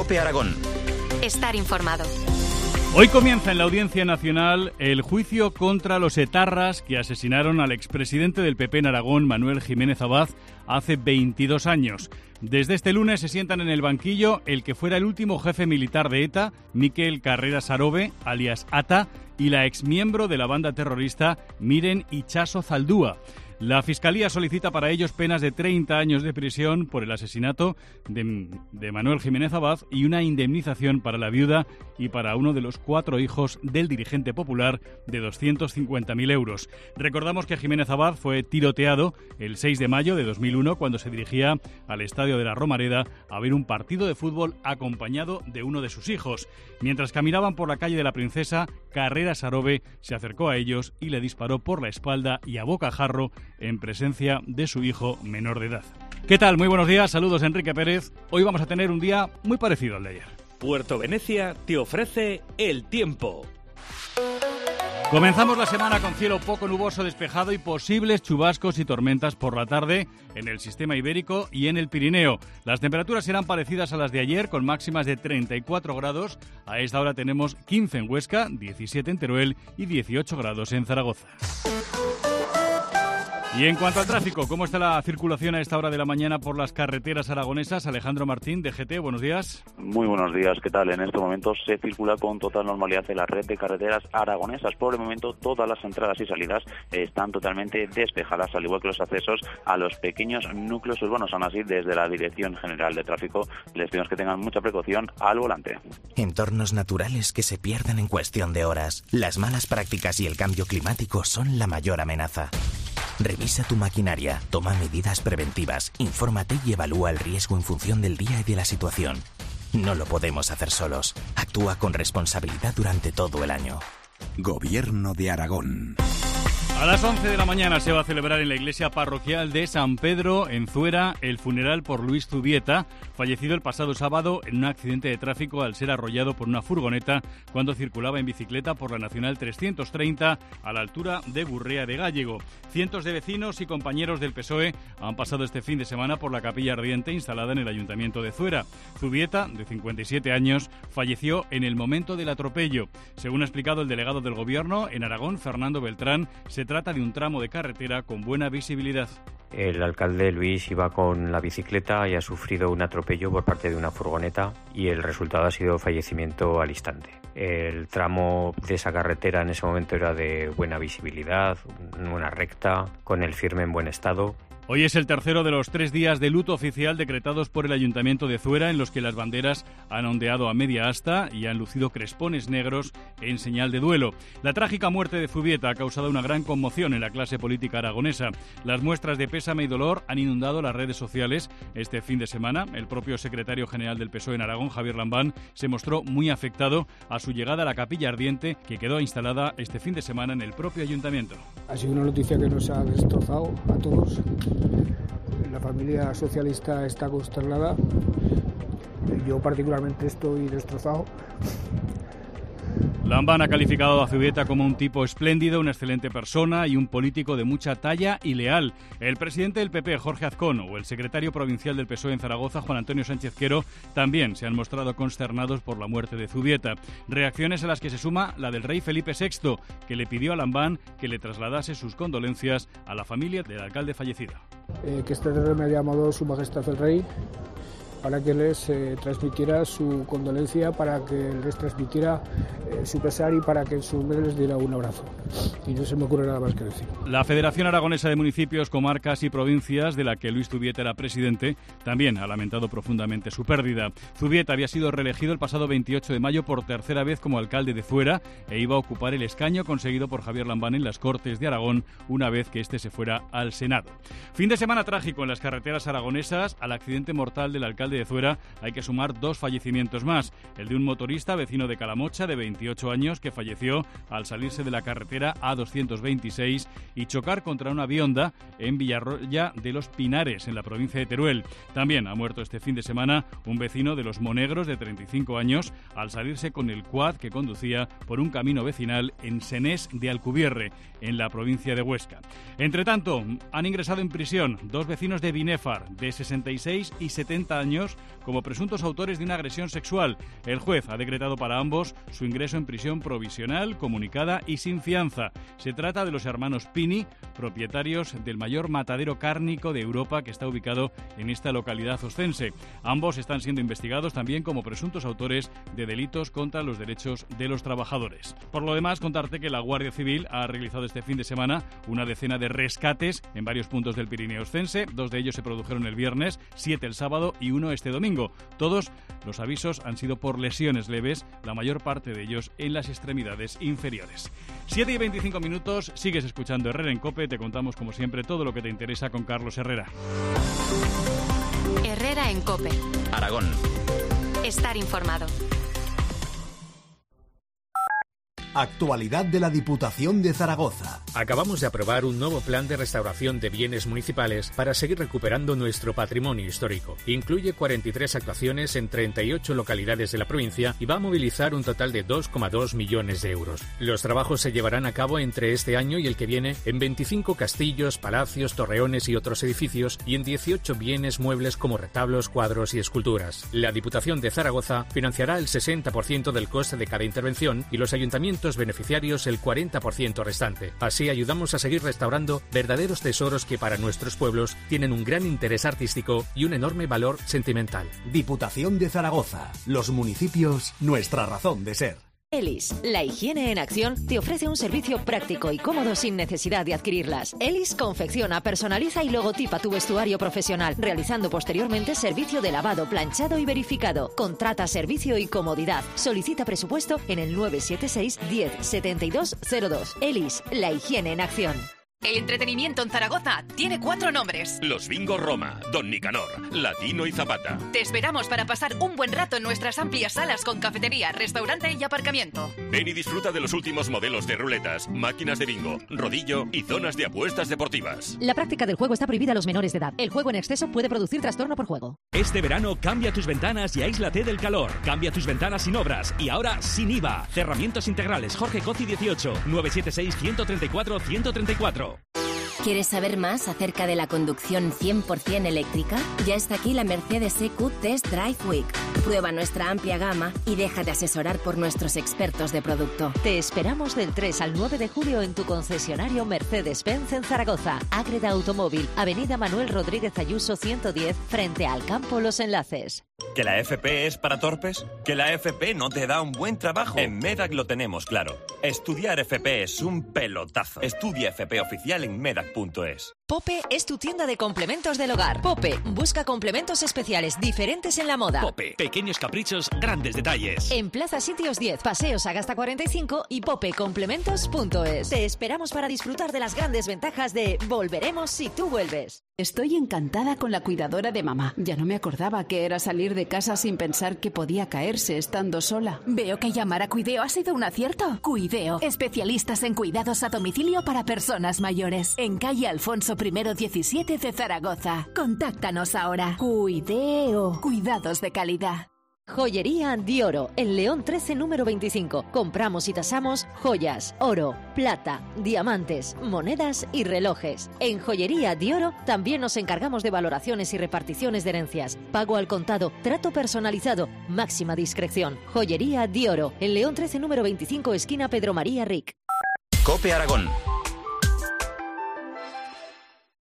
COPE Aragón. Estar informado. Hoy comienza en la Audiencia Nacional el juicio contra los etarras que asesinaron al expresidente del PP en Aragón, Manuel Jiménez Abad, hace 22 años. Desde este lunes se sientan en el banquillo el que fuera el último jefe militar de ETA, Mikel Carreras Arobe, alias Ata, y la exmiembro de la banda terrorista Miren Itxaso Zaldúa. La Fiscalía solicita para ellos penas de 30 años de prisión por el asesinato de Manuel Jiménez Abad y una indemnización para la viuda y para uno de los 4 hijos del dirigente popular de 250.000 euros. Recordamos que Jiménez Abad fue tiroteado el 6 de mayo de 2001 cuando se dirigía al estadio de la Romareda a ver un partido de fútbol acompañado de uno de sus hijos. Mientras caminaban por la calle de la Princesa, Carreras Arobe se acercó a ellos y le disparó por la espalda y a bocajarro en presencia de su hijo menor de edad. ¿Qué tal? Muy buenos días, saludos Enrique Pérez. Hoy vamos a tener un día muy parecido al de ayer. Puerto Venecia te ofrece el tiempo. Comenzamos la semana con cielo poco nuboso despejado y posibles chubascos y tormentas por la tarde en el sistema ibérico y en el Pirineo. Las temperaturas serán parecidas a las de ayer, con máximas de 34 grados. A esta hora tenemos 15 en Huesca, 17 en Teruel y 18 grados en Zaragoza. Y en cuanto al tráfico, ¿cómo está la circulación a esta hora de la mañana por las carreteras aragonesas? Alejandro Martín, de GT, buenos días. Muy buenos días, ¿qué tal? En estos momentos se circula con total normalidad en la red de carreteras aragonesas. Por el momento, todas las entradas y salidas están totalmente despejadas, al igual que los accesos a los pequeños núcleos urbanos. Aún así, desde la Dirección General de Tráfico, les pedimos que tengan mucha precaución al volante. Entornos naturales que se pierden en cuestión de horas. Las malas prácticas y el cambio climático son la mayor amenaza. Revisa tu maquinaria, toma medidas preventivas, infórmate y evalúa el riesgo en función del día y de la situación. No lo podemos hacer solos. Actúa con responsabilidad durante todo el año. Gobierno de Aragón. A las 11 de la mañana se va a celebrar en la iglesia parroquial de San Pedro, en Zuera, el funeral por Luis Zubieta, fallecido el pasado sábado en un accidente de tráfico al ser arrollado por una furgoneta cuando circulaba en bicicleta por la Nacional 330 a la altura de Gurrea de Gállego. Cientos de vecinos y compañeros del PSOE han pasado este fin de semana por la capilla ardiente instalada en el Ayuntamiento de Zuera. Zubieta, de 57 años, falleció en el momento del atropello. Según ha explicado el delegado del Gobierno en Aragón, Fernando Beltrán, se trata de un tramo de carretera con buena visibilidad. El alcalde Luis iba con la bicicleta y ha sufrido un atropello por parte de una furgoneta y el resultado ha sido fallecimiento al instante. El tramo de esa carretera en ese momento era de buena visibilidad, una recta, con el firme en buen estado. Hoy es el tercero de los 3 días de luto oficial decretados por el Ayuntamiento de Zuera, en los que las banderas han ondeado a media asta y han lucido crespones negros en señal de duelo. La trágica muerte de Zubieta ha causado una gran conmoción en la clase política aragonesa. Las muestras de pésame y dolor han inundado las redes sociales este fin de semana. El propio secretario general del PSOE en Aragón, Javier Lambán, se mostró muy afectado a su llegada a la capilla ardiente que quedó instalada este fin de semana en el propio ayuntamiento. Ha sido una noticia que nos ha destrozado a todos. La familia socialista está consternada. Yo particularmente estoy destrozado. Lambán ha calificado a Zubieta como un tipo espléndido, una excelente persona y un político de mucha talla y leal. El presidente del PP, Jorge Azcón, o el secretario provincial del PSOE en Zaragoza, Juan Antonio Sánchez Quero, también se han mostrado consternados por la muerte de Zubieta. Reacciones a las que se suma la del rey Felipe VI, que le pidió a Lambán que le trasladase sus condolencias a la familia del alcalde fallecido. Que este rey me ha llamado Su Majestad el Rey para que les transmitiera su condolencia, para que les transmitiera su pesar y para que en su nombre les diera un abrazo. Y no se me ocurre nada más que decir. La Federación Aragonesa de Municipios, Comarcas y Provincias, de la que Luis Zubieta era presidente, también ha lamentado profundamente su pérdida. Zubieta había sido reelegido el pasado 28 de mayo por tercera vez como alcalde de Zuera e iba a ocupar el escaño conseguido por Javier Lambán en las Cortes de Aragón una vez que éste se fuera al Senado. Fin de semana trágico en las carreteras aragonesas. Al accidente mortal del alcalde de Zuera hay que sumar 2 fallecimientos más. El de un motorista vecino de Calamocha de 28 años que falleció al salirse de la carretera A226 y chocar contra una bionda en Villarroya de los Pinares, en la provincia de Teruel. También ha muerto este fin de semana un vecino de Los Monegros de 35 años al salirse con el quad que conducía por un camino vecinal en Senés de Alcubierre, en la provincia de Huesca. Entre tanto, han ingresado en prisión 2 vecinos de Binéfar de 66 y 70 años años como presuntos autores de una agresión sexual. El juez ha decretado para ambos su ingreso en prisión provisional, comunicada y sin fianza. Se trata de los hermanos Pini, propietarios del mayor matadero cárnico de Europa, que está ubicado en esta localidad oscense. Ambos están siendo investigados también como presuntos autores de delitos contra los derechos de los trabajadores. Por lo demás, contarte que la Guardia Civil ha realizado este fin de semana una decena de rescates en varios puntos del Pirineo oscense. 2 de ellos se produjeron el viernes, 7 el sábado y 1 este domingo. Todos los avisos han sido por lesiones leves, la mayor parte de ellos en las extremidades inferiores. 7 y 25 minutos, sigues escuchando Herrera en COPE, te contamos como siempre todo lo que te interesa con Carlos Herrera. Herrera en COPE. Aragón. Estar informado. Actualidad de la Diputación de Zaragoza. Acabamos de aprobar un nuevo plan de restauración de bienes municipales para seguir recuperando nuestro patrimonio histórico. Incluye 43 actuaciones en 38 localidades de la provincia y va a movilizar un total de 2,2 millones de euros. Los trabajos se llevarán a cabo entre este año y el que viene en 25 castillos, palacios, torreones y otros edificios y en 18 bienes muebles como retablos, cuadros y esculturas. La Diputación de Zaragoza financiará el 60% del coste de cada intervención y los ayuntamientos beneficiarios el 40% restante. Así ayudamos a seguir restaurando verdaderos tesoros que para nuestros pueblos tienen un gran interés artístico y un enorme valor sentimental. Diputación de Zaragoza. Los municipios, nuestra razón de ser. Elis, la higiene en acción, te ofrece un servicio práctico y cómodo sin necesidad de adquirirlas. Elis confecciona, personaliza y logotipa tu vestuario profesional, realizando posteriormente servicio de lavado, planchado y verificado. Contrata servicio y comodidad. Solicita presupuesto en el 976 10 72 02. Elis, la higiene en acción. El entretenimiento en Zaragoza tiene 4 nombres. Los Bingos Roma, Don Nicanor, Latino y Zapata. Te esperamos para pasar un buen rato en nuestras amplias salas con cafetería, restaurante y aparcamiento. Ven y disfruta de los últimos modelos de ruletas, máquinas de bingo, rodillo y zonas de apuestas deportivas. La práctica del juego está prohibida a los menores de edad. El juego en exceso puede producir trastorno por juego. Este verano cambia tus ventanas y aíslate del calor. Cambia tus ventanas sin obras y ahora sin IVA. Cerramientos integrales Jorge Coci 18 976 134 134. ¿Quieres saber más acerca de la conducción 100% eléctrica? Ya está aquí la Mercedes EQ Test Drive Week. Prueba nuestra amplia gama y déjate asesorar por nuestros expertos de producto. Te esperamos del 3 al 9 de julio en tu concesionario Mercedes-Benz en Zaragoza. Ágreda Automóvil, Avenida Manuel Rodríguez Ayuso 110, frente al Campo Los Enlaces. ¿Que la FP es para torpes? ¿Que la FP no te da un buen trabajo? En MEDAC lo tenemos claro. Estudiar FP es un pelotazo. Estudia FP oficial en medac.es. Pope es tu tienda de complementos del hogar. Pope busca complementos especiales diferentes en la moda. Pope, pequeños caprichos, grandes detalles. En Plaza Sitios 10, Paseo Sagasta 45 y popecomplementos.es. Te esperamos para disfrutar de las grandes ventajas de Volveremos si tú vuelves. Estoy encantada con la cuidadora de mamá. Ya no me acordaba que era salir de casa sin pensar que podía caerse estando sola. Veo que llamar a Cuideo ha sido un acierto. Cuideo, especialistas en cuidados a domicilio para personas mayores. En calle Alfonso I 17 de Zaragoza. Contáctanos ahora. Cuideo, cuidados de calidad. Joyería Dioro, en León 13 número 25. Compramos y tasamos joyas, oro, plata, diamantes, monedas y relojes. En Joyería Dioro también nos encargamos de valoraciones y reparticiones de herencias. Pago al contado, trato personalizado, máxima discreción. Joyería Dioro, en León 13 número 25, esquina Pedro María Ric. COPE Aragón.